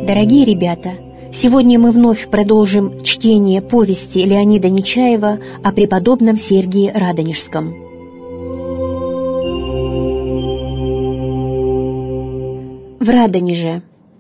Дорогие ребята, сегодня мы вновь продолжим чтение повести Леонида Нечаева о преподобном Сергии Радонежском. В Радонеже.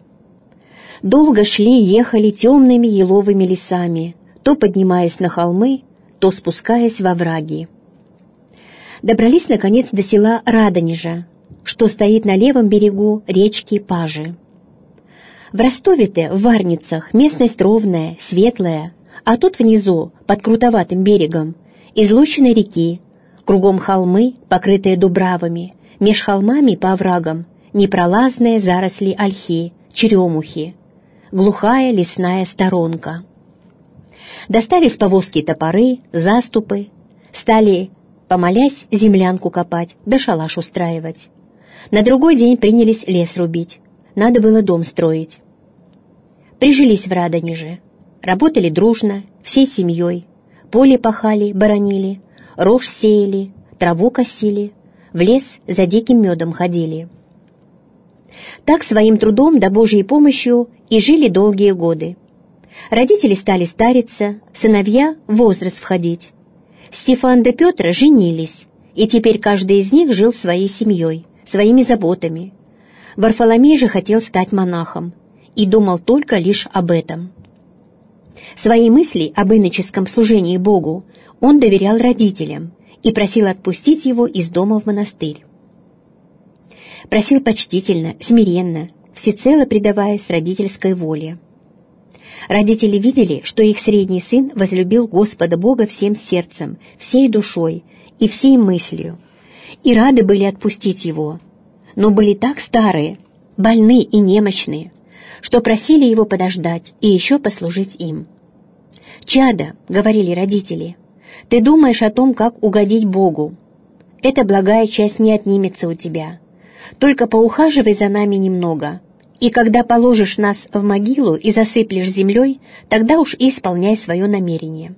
Долго шли, ехали темными еловыми лесами, то поднимаясь на холмы, то спускаясь во овраги. Добрались, наконец, до села Радонежа, что стоит на левом берегу речки Пажи. В Ростове-то, в Варницах, местность ровная, светлая, а тут внизу, под крутоватым берегом, излучины реки, кругом холмы, покрытые дубравами, меж холмами по оврагам непролазные заросли ольхи, черемухи, глухая лесная сторонка. Достали с повозки топоры, заступы, стали, помолясь, землянку копать да шалаш устраивать. На другой день принялись лес рубить, надо было дом строить. Прижились в Радонеже, работали дружно, всей семьей, поле пахали, боронили, рожь сеяли, траву косили, в лес за диким медом ходили. Так своим трудом да Божьей помощью и жили долгие годы. Родители стали стариться, сыновья в возраст входить. Стефан да Петр женились, и теперь каждый из них жил своей семьей, своими заботами. Варфоломей же хотел стать монахом и думал только лишь об этом. Свои мысли об иноческом служении Богу он доверял родителям и просил отпустить его из дома в монастырь. Просил почтительно, смиренно, всецело предаваясь родительской воле. Родители видели, что их средний сын возлюбил Господа Бога всем сердцем, всей душой и всей мыслью, и рады были отпустить его, но были так старые, больны и немощные, что просили его подождать и еще послужить им. «Чадо», — говорили родители, — «ты думаешь о том, как угодить Богу. Эта благая часть не отнимется у тебя. Только поухаживай за нами немного, и когда положишь нас в могилу и засыплешь землей, тогда уж и исполняй свое намерение».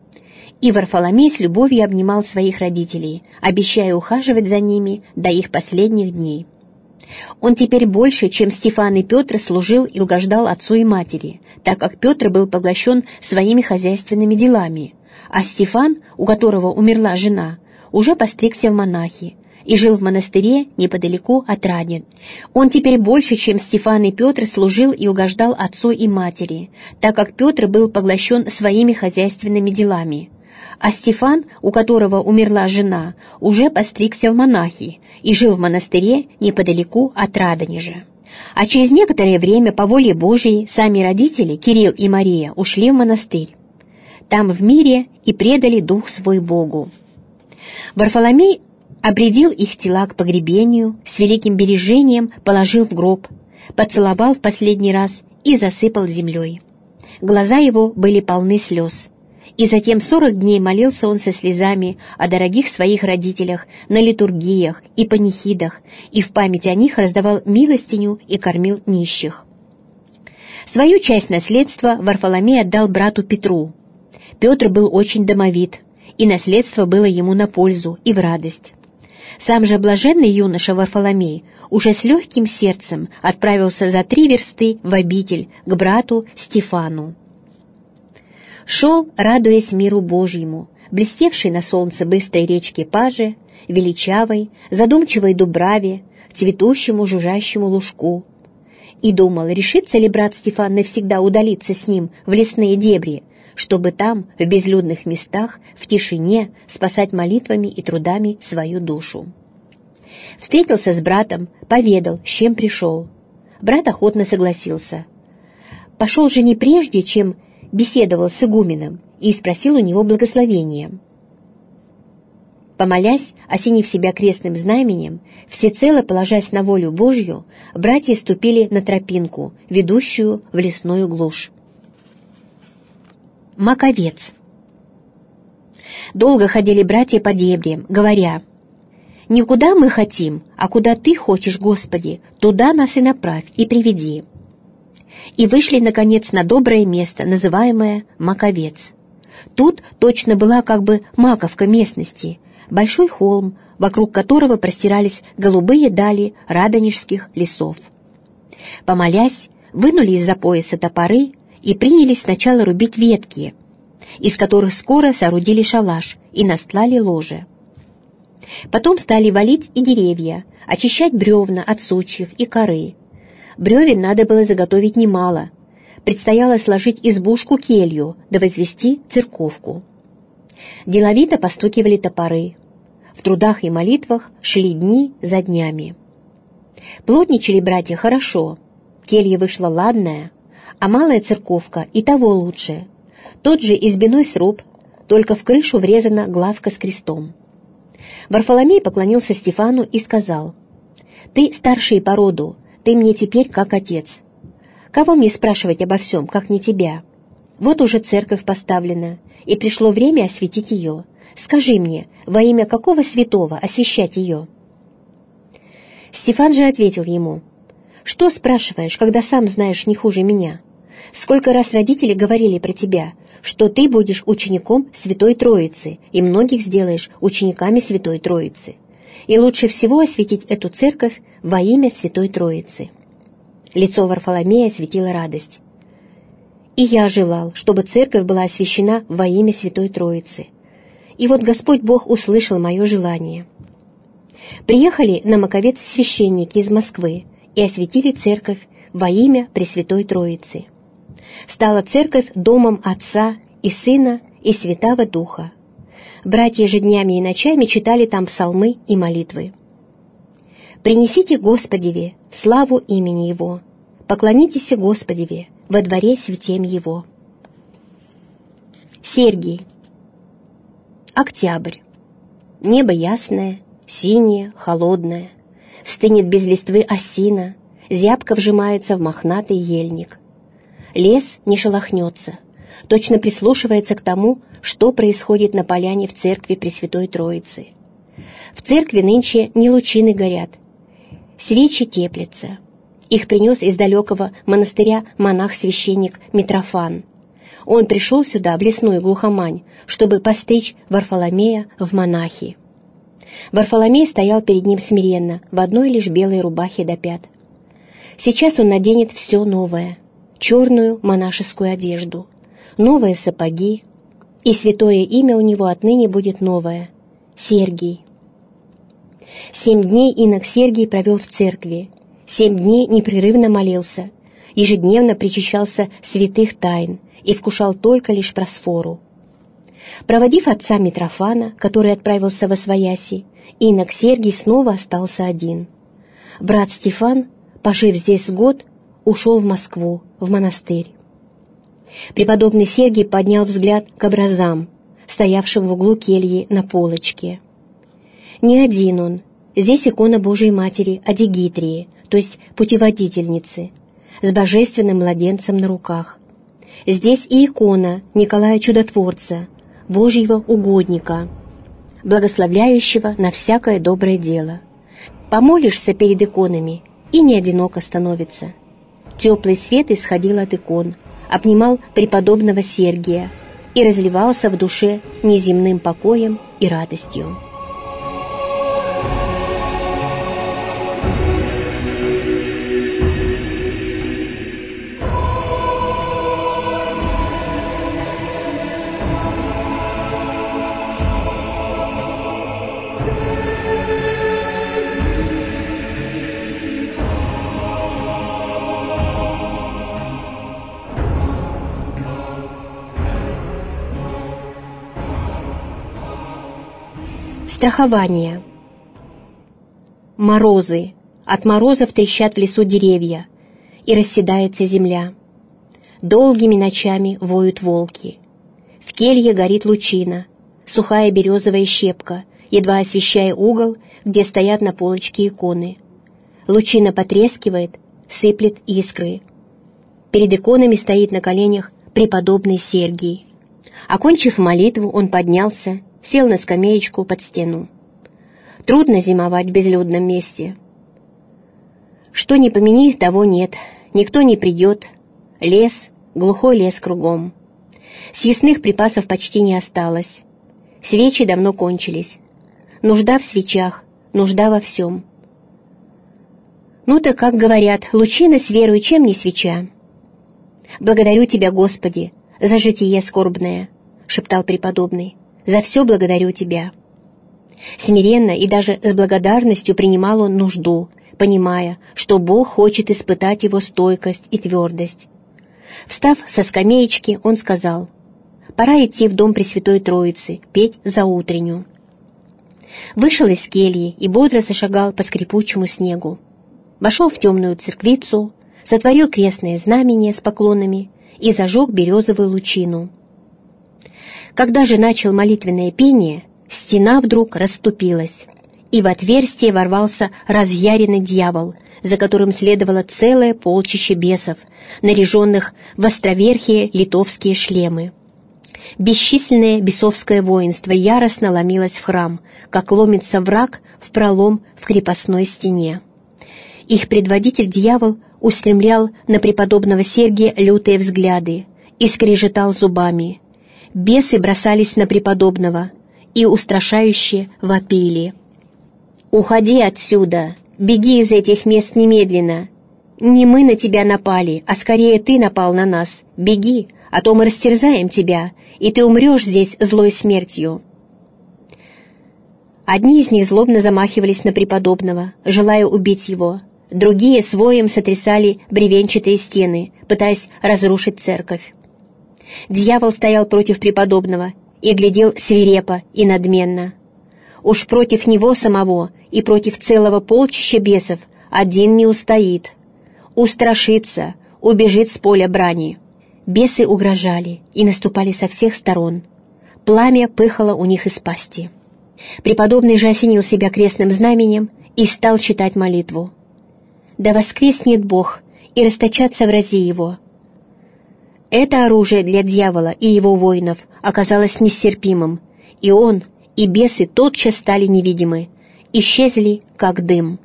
И Варфоломей с любовью обнимал своих родителей, обещая ухаживать за ними до их последних дней. Он теперь больше, чем Стефан и Петр, служил и угождал отцу и матери, так как Петр был поглощен своими хозяйственными делами, а Стефан, у которого умерла жена, уже постригся в монахи и жил в монастыре неподалеку от Радин. Он теперь больше, чем Стефан и Петр, служил и угождал отцу и матери, так как Петр был поглощен своими хозяйственными делами, а Стефан, у которого умерла жена, уже постригся в монахи и жил в монастыре неподалеку от Радонежа. А через некоторое время, по воле Божией, сами родители, Кирилл и Мария, ушли в монастырь. Там в мире и предали дух свой Богу. Варфоломей обрядил их тела к погребению, с великим бережением положил в гроб, поцеловал в последний раз и засыпал землей. Глаза его были полны слез. И затем 40 дней молился он со слезами о дорогих своих родителях на литургиях и панихидах, и в память о них раздавал милостиню и кормил нищих. Свою часть наследства Варфоломей отдал брату Петру. Петр был очень домовит, и наследство было ему на пользу и в радость. Сам же блаженный юноша Варфоломей уже с легким сердцем отправился за 3 версты в обитель к брату Стефану. Шел, радуясь миру Божьему, блестевшей на солнце быстрой речке Паже, величавой, задумчивой дубраве, цветущему жужжащему лужку. И думал, решится ли брат Стефан навсегда удалиться с ним в лесные дебри, чтобы там, в безлюдных местах, в тишине спасать молитвами и трудами свою душу. Встретился с братом, поведал, с чем пришел. Брат охотно согласился. Пошел же не прежде, чем беседовал с игуменом и спросил у него благословения. Помолясь, осенив себя крестным знаменем, всецело положась на волю Божью, братья ступили на тропинку, ведущую в лесную глушь. Маковец. Долго ходили братья по дебрям, говоря: «Не куда мы хотим, а куда Ты хочешь, Господи, туда нас и направь и приведи». И вышли, наконец, на доброе место, называемое Маковец. Тут точно была как бы маковка местности, большой холм, вокруг которого простирались голубые дали радонежских лесов. Помолясь, вынули из-за пояса топоры и принялись сначала рубить ветки, из которых скоро соорудили шалаш и настлали ложе. Потом стали валить и деревья, очищать бревна от сучьев и коры. Бревен надо было заготовить немало. Предстояло сложить избушку-келью да возвести церковку. Деловито постукивали топоры. В трудах и молитвах шли дни за днями. Плотничали братья хорошо. Келья вышла ладная, а малая церковка и того лучше. Тот же избиной сруб, только в крышу врезана главка с крестом. Варфоломей поклонился Стефану и сказал: «Ты старший по роду, ты мне теперь как отец. Кого мне спрашивать обо всем, как не тебя? Вот уже церковь поставлена, и пришло время осветить ее. Скажи мне, во имя какого святого освящать ее?» Стефан же ответил ему: «Что спрашиваешь, когда сам знаешь не хуже меня? Сколько раз родители говорили про тебя, что ты будешь учеником Святой Троицы и многих сделаешь учениками Святой Троицы. И лучше всего осветить эту церковь во имя Святой Троицы». Лицо Варфоломея осветила радость. «И я желал, чтобы церковь была освящена во имя Святой Троицы. И вот Господь Бог услышал мое желание». Приехали на Маковец священники из Москвы и осветили церковь во имя Пресвятой Троицы. Стала церковь домом Отца и Сына и Святаго Духа. Братья же днями и ночами читали там псалмы и молитвы. «Принесите Господеве славу имени Его, поклонитесь Господеве во дворе святем Его». Сергий. Октябрь. Небо ясное, синее, холодное. Стынет без листвы осина, зябко вжимается в мохнатый ельник. Лес не шелохнется, точно прислушивается к тому, что происходит на поляне в церкви Пресвятой Троицы. В церкви нынче не лучины горят, свечи теплятся. Их принес из далекого монастыря монах-священник Митрофан. Он пришел сюда, в лесную глухомань, чтобы постричь Варфоломея в монахи. Варфоломей стоял перед ним смиренно, в одной лишь белой рубахе до пят. Сейчас он наденет все новое, черную монашескую одежду, новые сапоги, и святое имя у него отныне будет новое — Сергий. 7 дней инок Сергий провел в церкви, 7 дней непрерывно молился, ежедневно причащался святых тайн и вкушал только лишь просфору. Проводив отца Митрофана, который отправился восвояси, инок Сергий снова остался один. Брат Стефан, пожив здесь год, ушел в Москву, в монастырь. Преподобный Сергий поднял взгляд к образам, стоявшим в углу кельи на полочке. Не один он, здесь икона Божией Матери Адигитрии, то есть путеводительницы, с божественным младенцем на руках. Здесь и икона Николая Чудотворца, Божьего угодника, благословляющего на всякое доброе дело. Помолишься перед иконами, и не одиноко становится. Теплый свет исходил от икон, обнимал преподобного Сергия и разливался в душе неземным покоем и радостью. Страхование. Морозы. От морозов трещат в лесу деревья, и расседается земля. Долгими ночами воют волки. В келье горит лучина, сухая березовая щепка, едва освещая угол, где стоят на полочке иконы. Лучина потрескивает, сыплет искры. Перед иконами стоит на коленях преподобный Сергий. Окончив молитву, он поднялся, сел на скамеечку под стену. Трудно зимовать в безлюдном месте. Что ни помяни, того нет, никто не придет. Лес, глухой лес кругом. Съестных припасов почти не осталось. Свечи давно кончились. Нужда в свечах, нужда во всем. Ну-то, как говорят, лучина с верой, чем не свеча. «Благодарю Тебя, Господи, за житие скорбное», — шептал преподобный. «За все благодарю Тебя». Смиренно и даже с благодарностью принимал он нужду, понимая, что Бог хочет испытать его стойкость и твердость. Встав со скамеечки, он сказал: «Пора идти в дом Пресвятой Троицы, петь заутренню». Вышел из кельи и бодро зашагал по скрипучему снегу. Вошел в темную церквицу, сотворил крестное знамение с поклонами и зажег березовую лучину. Когда же начал молитвенное пение, стена вдруг расступилась, и в отверстие ворвался разъяренный дьявол, за которым следовало целое полчище бесов, наряженных в островерхие литовские шлемы. Бесчисленное бесовское воинство яростно ломилось в храм, как ломится враг в пролом в крепостной стене. Их предводитель дьявол устремлял на преподобного Сергия лютые взгляды и скрежетал зубами. Бесы бросались на преподобного и устрашающе вопили: «Уходи отсюда! Беги из этих мест немедленно! Не мы на тебя напали, а скорее ты напал на нас! Беги, а то мы растерзаем тебя, и ты умрешь здесь злой смертью!» Одни из них злобно замахивались на преподобного, желая убить его. Другие с воем сотрясали бревенчатые стены, пытаясь разрушить церковь. Дьявол стоял против преподобного и глядел свирепо и надменно. Уж против него самого и против целого полчища бесов один не устоит. Устрашится, убежит с поля брани. Бесы угрожали и наступали со всех сторон. Пламя пыхало у них из пасти. Преподобный же осенил себя крестным знаменем и стал читать молитву: «Да воскреснет Бог и расточатся врази Его». Это оружие для дьявола и его воинов оказалось нестерпимым, и он, и бесы тотчас стали невидимы, исчезли, как дым.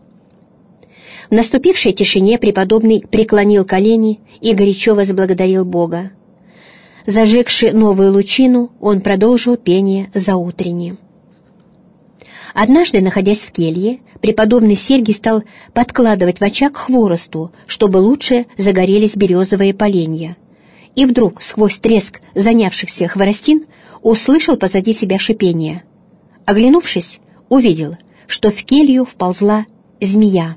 В наступившей тишине преподобный преклонил колени и горячо возблагодарил Бога. Зажегши новую лучину, он продолжил пение заутренне. Однажды, находясь в келье, преподобный Сергий стал подкладывать в очаг хворосту, чтобы лучше загорелись березовые поленья. И вдруг, сквозь треск занявшихся хворостин, услышал позади себя шипение. Оглянувшись, увидел, что в келью вползла змея.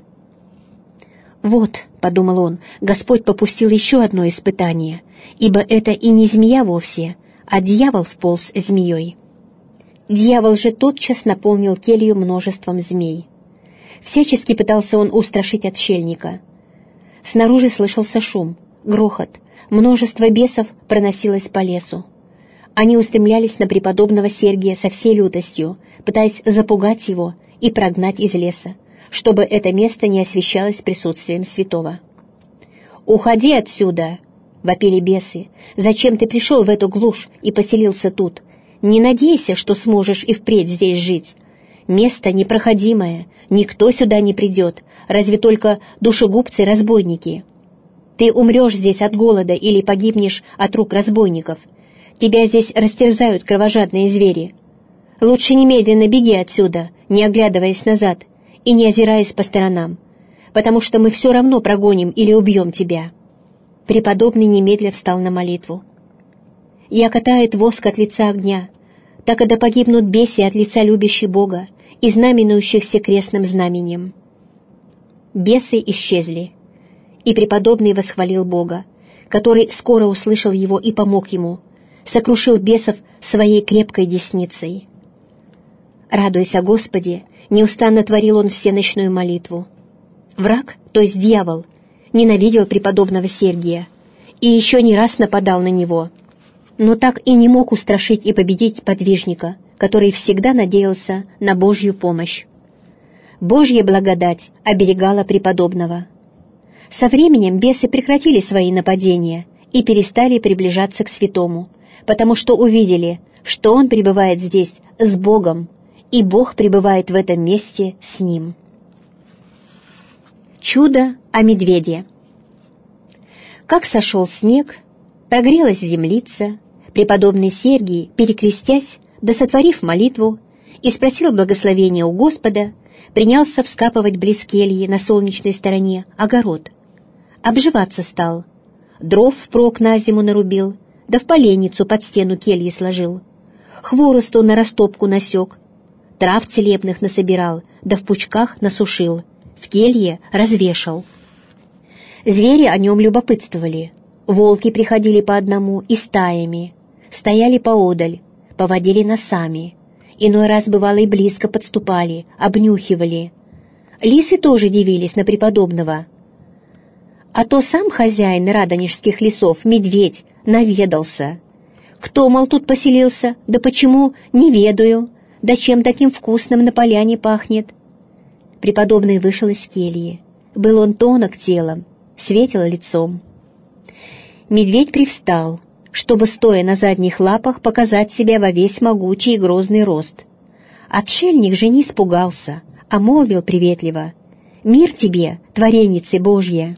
«Вот», — подумал он, — «Господь попустил еще одно испытание, ибо это и не змея вовсе, а дьявол вполз змеей». Дьявол же тотчас наполнил келью множеством змей. Всячески пытался он устрашить отшельника. Снаружи слышался шум, грохот, множество бесов проносилось по лесу. Они устремлялись на преподобного Сергия со всей лютостью, пытаясь запугать его и прогнать из леса, чтобы это место не освещалось присутствием святого. «Уходи отсюда!» — вопили бесы. «Зачем ты пришел в эту глушь и поселился тут? Не надейся, что сможешь и впредь здесь жить. Место непроходимое, никто сюда не придет, разве только душегубцы-разбойники. Ты умрешь здесь от голода или погибнешь от рук разбойников. Тебя здесь растерзают кровожадные звери. Лучше немедленно беги отсюда, не оглядываясь назад и не озираясь по сторонам, потому что мы все равно прогоним или убьем тебя». Преподобный немедля встал на молитву. «Я катает воск от лица огня, так и да погибнут беси от лица любящих Бога и знаменующихся крестным знаменем». Бесы исчезли, и преподобный восхвалил Бога, который скоро услышал его и помог ему, сокрушил бесов своей крепкой десницей. Радуясь о Господе, неустанно творил он всеночную молитву. Враг, то есть дьявол, ненавидел преподобного Сергия и еще не раз нападал на него, но так и не мог устрашить и победить подвижника, который всегда надеялся на Божью помощь. Божья благодать оберегала преподобного. Со временем бесы прекратили свои нападения и перестали приближаться к святому, потому что увидели, что он пребывает здесь с Богом, и Бог пребывает в этом месте с ним. Чудо о медведе. Как сошел снег, прогрелась землица, преподобный Сергий, перекрестясь, да сотворив молитву, и спросил благословения у Господа, принялся вскапывать близ кельи на солнечной стороне огород. Обживаться стал. Дров впрок на зиму нарубил, да в поленницу под стену кельи сложил. Хворосту на растопку насек, трав целебных насобирал, да в пучках насушил, в келье развешал. Звери о нем любопытствовали. Волки приходили по одному и стаями, стояли поодаль, поводили носами. Иной раз, бывало, и близко подступали, обнюхивали. Лисы тоже дивились на преподобного. А то сам хозяин радонежских лесов, медведь, наведался. Кто, мол, тут поселился, да почему, не ведаю, да чем таким вкусным на поляне пахнет. Преподобный вышел из кельи. Был он тонок телом, светел лицом. Медведь привстал, чтобы, стоя на задних лапах, показать себя во весь могучий и грозный рост. Отшельник же не испугался, а молвил приветливо: «Мир тебе, творенице Божья!»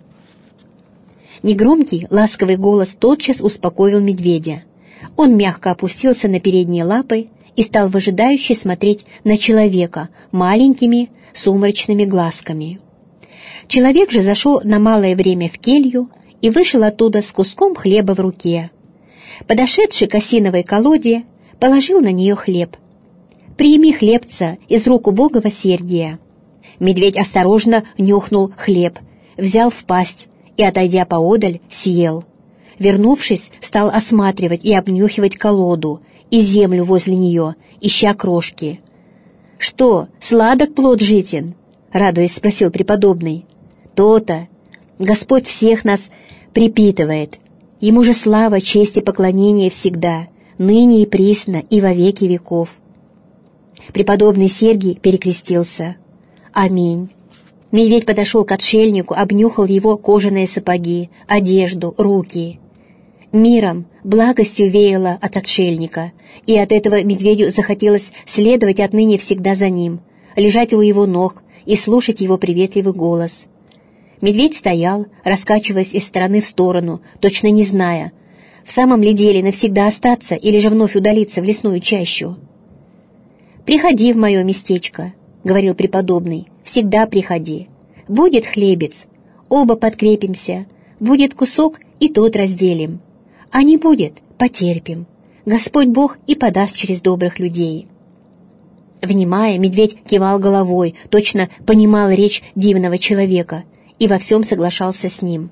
Негромкий, ласковый голос тотчас успокоил медведя. Он мягко опустился на передние лапы и стал выжидающе смотреть на человека маленькими сумрачными глазками. Человек же зашел на малое время в келью и вышел оттуда с куском хлеба в руке. Подошедший к осиновой колоде, положил на нее хлеб. «Прими хлебца из рук убогого Сергия». Медведь осторожно нюхнул хлеб, взял в пасть и, отойдя поодаль, съел. Вернувшись, стал осматривать и обнюхивать колоду и землю возле нее, ища крошки. «Что, сладок плод житин?» — радуясь, спросил преподобный. «То-то. Господь всех нас припитывает. Ему же слава, честь и поклонение всегда, ныне и присно, и во веки веков». Преподобный Сергий перекрестился. «Аминь». Медведь подошел к отшельнику, обнюхал его кожаные сапоги, одежду, руки. Миром, благостью веяло от отшельника, и от этого медведю захотелось следовать отныне всегда за ним, лежать у его ног и слушать его приветливый голос. Медведь стоял, раскачиваясь из стороны в сторону, точно не зная, в самом ли деле навсегда остаться или же вновь удалиться в лесную чащу. «Приходи в мое местечко», — говорил преподобный, — «всегда приходи. Будет хлебец, оба подкрепимся, будет кусок, и тот разделим. А не будет, потерпим. Господь Бог и подаст через добрых людей». Внимая, медведь кивал головой, точно понимал речь дивного человека и во всем соглашался с ним.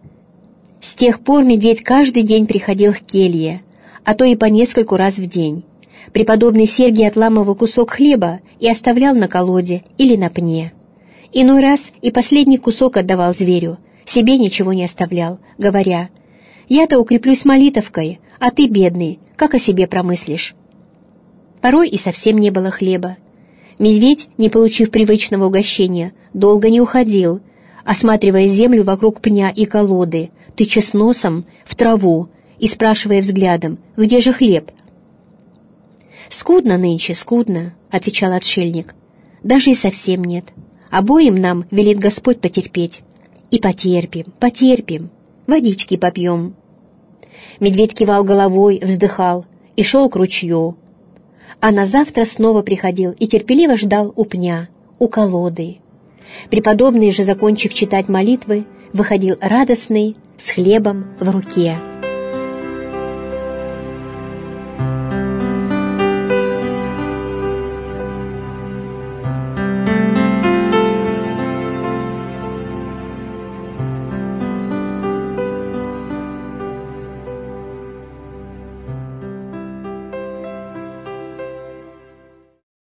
С тех пор медведь каждый день приходил к келье, а то и по нескольку раз в день. Преподобный Сергий отламывал кусок хлеба и оставлял на колоде или на пне. Иной раз и последний кусок отдавал зверю, себе ничего не оставлял, говоря: «Я-то укреплюсь молитовкой, а ты, бедный, как о себе промыслишь?» Порой и совсем не было хлеба. Медведь, не получив привычного угощения, долго не уходил, осматривая землю вокруг пня и колоды, тыча носом в траву и спрашивая взглядом: «Где же хлеб?» «Скудно нынче, скудно», — отвечал отшельник. «Даже и совсем нет. Обоим нам велит Господь потерпеть. И потерпим, потерпим, водички попьем». Медведь кивал головой, вздыхал и шел к ручью. А на завтра снова приходил и терпеливо ждал у пня, у колоды. Преподобный же, закончив читать молитвы, выходил радостный, с хлебом в руке.